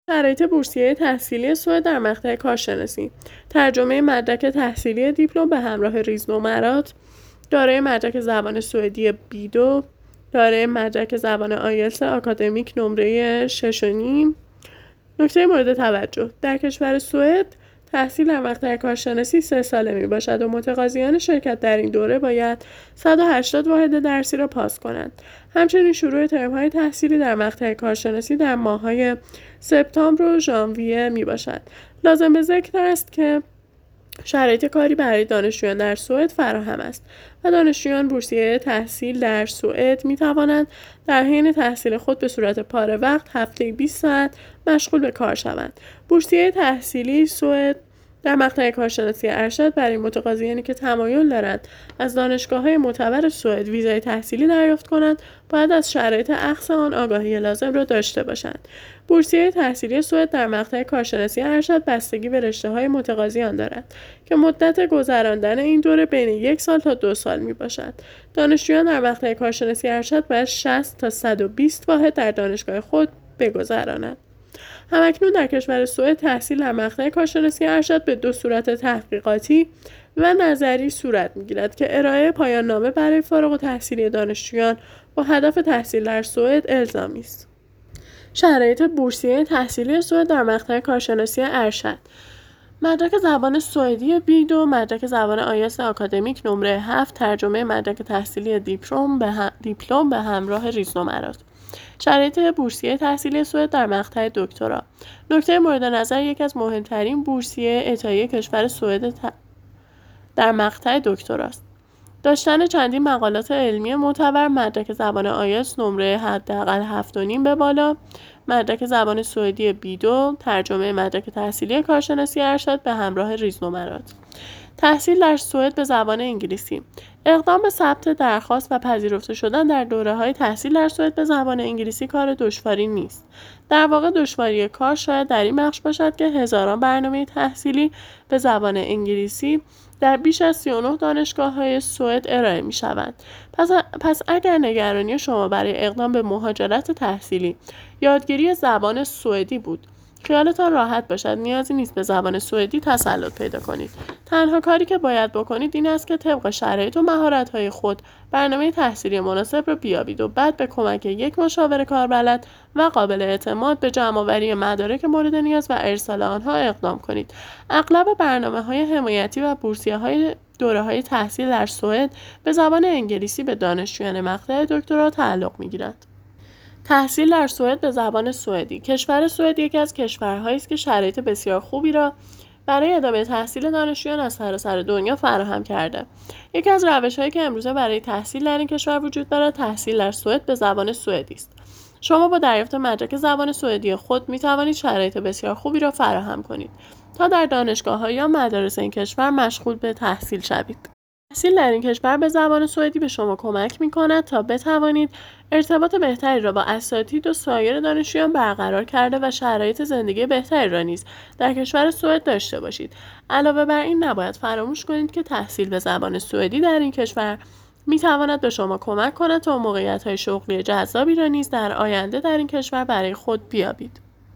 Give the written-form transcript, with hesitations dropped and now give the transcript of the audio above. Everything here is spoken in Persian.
شرایط بورسیه تحصیلی سوئد در مقطع کارشناسی: ترجمه مدرک تحصیلی دیپلم به همراه ریزنمرات، دارای مدرک زبان سوئدی B2، دارای مدرک زبان آیلتس آکادمیک نمره 6.5. نکته مورد توجه: در کشور سوئد تحصیل در مقطع کارشناسی 3 ساله می باشد و متقاضیان شرکت در این دوره باید 180 واحد درسی را پاس کنند. همچنین شروع ترم‌های تحصیلی در مقطع کارشناسی در ماه‌های سپتامبر و ژانویه می باشد. لازم به ذکر است که شرایط کاری برای دانشجویان در سوئد فراهم است و دانشجویان بورسیه تحصیل در سوئد می توانند در حین تحصیل خود به صورت پاره وقت هفته‌ای 20 ساعت مشغول به کار شوند. بورسیه تحصیلی سوئد در مقطع کارشناسی ارشد برای متقاضیانی که تمایل دارند از دانشگاه‌های معتبر سوئد ویزای تحصیلی دریافت کنند، باید از شرایط اخذ آن آگاهی لازم را داشته باشند. بورسیه تحصیلی سوئد در مقطع کارشناسی ارشد بستگی به رشته‌های متقاضیان دارد که مدت گذراندن این دوره بین 1 سال تا 2 سال میباشد. دانشجویان در مقطع کارشناسی ارشد باید 60 تا 120 واحد در دانشگاه خود بگذرانند. همکنون در کشور سوئد تحصیل در مقطع کارشناسی ارشد به 2 صورت تحقیقاتی و نظری صورت می‌گیرد که ارائه پایان نامه برای فارغ التحصیلی دانشجویان با هدف تحصیل در سوئد الزامی است. شرایط بورسیه تحصیلی سوئد در مقطع کارشناسی ارشد: مدرک زبان سوئدی B2، مدرک زبان آیلتس آکادمیک نمره 7، ترجمه مدرک تحصیلی دیپلم به همراه ریزنمرات. شرایط بورسیه تحصیلی سوئد در مقطع دکترا: نکته مورد نظر یکی از مهمترین بورسیه عطایی کشور سوئد در مقطع دکتراست. داشتن چندین مقالات علمی معتبر، مدرک زبان آیلتس نمره حداقل 7.5 به بالا، مدرک زبان سوئدی B2، ترجمه مدرک تحصیلی کارشناسی ارشد به همراه ریزنمرات. تحصیل در سوئد به زبان انگلیسی: اقدام به ثبت درخواست و پذیرفته شدن در دوره‌های تحصیل در سوئد به زبان انگلیسی کار دشواری نیست. در واقع دشواری کار شاید در این بخش باشد که هزاران برنامه تحصیلی به زبان انگلیسی در بیش از 39 دانشگاه‌های سوئد ارائه می‌شوند. پس اگر نگرانی شما برای اقدام به مهاجرت تحصیلی یادگیری زبان سوئدی بود، خیالتان راحت باشد، نیازی نیست به زبان سوئدی تسلط پیدا کنید. تنها کاری که باید بکنید این است که طبق شرایط و مهارت‌های خود برنامه تحصیلی مناسب را بیابید و بعد به کمک یک مشاور کاربلد و قابل اعتماد به جمع‌آوری مدارک مورد نیاز و ارسال آنها اقدام کنید. اغلب برنامه‌های حمایتی و بورسیه‌های دوره‌های تحصیل در سوئد به زبان انگلیسی به دانشجویان مقطع دکترا تعلق می‌گیرد. تحصیل در سوئد به زبان سوئدی: کشور سوئد یکی از کشورهایی است که شرایط بسیار خوبی را برای ادامه تحصیل دانشجویان از سراسر دنیا فراهم کرده. یکی از روش‌هایی که امروزه برای تحصیل در این کشور وجود دارد، تحصیل در سوئد به زبان سوئدی است. شما با دریافت مدرک زبان سوئدی خود می توانید شرایط بسیار خوبی را فراهم کنید تا در دانشگاه‌ها یا مدارس این کشور مشغول به تحصیل شوید. تحصیل در این کشور به زبان سوئدی به شما کمک می‌کند تا بتوانید ارتباط بهتری را با اساتید و سایر دانشجویان برقرار کرده و شرایط زندگی بهتری را نیز در کشور سوئد داشته باشید. علاوه بر این نباید فراموش کنید که تحصیل به زبان سوئدی در این کشور می‌تواند به شما کمک کند تا موقعیت‌های شغلی جذابی را نیز در آینده در این کشور برای خود بیابید.